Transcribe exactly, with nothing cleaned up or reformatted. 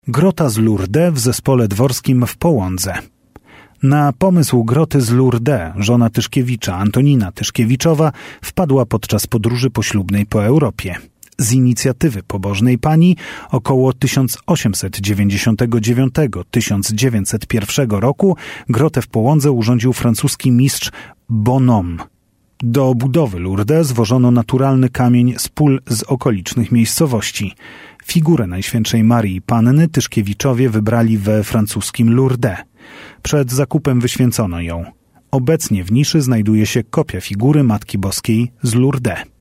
Grota z Lourdes w zespole dworskim w Połądze. Na pomysł groty z Lourdes żona Tyszkiewicza, Antonina Tyszkiewiczowa, wpadła podczas podróży poślubnej po Europie. Z inicjatywy pobożnej pani około tysiąc osiemset dziewięćdziesiątego dziewiątego do tysiąc dziewięćset pierwszego roku grotę w Połądze urządził francuski mistrz Bonhomme. Do budowy Lourdes zwożono naturalny kamień z pól z okolicznych miejscowości. Figurę Najświętszej Maryi Panny Tyszkiewiczowie wybrali we francuskim Lourdes. Przed zakupem wyświęcono ją. Obecnie w niszy znajduje się kopia figury Matki Boskiej z Lourdes.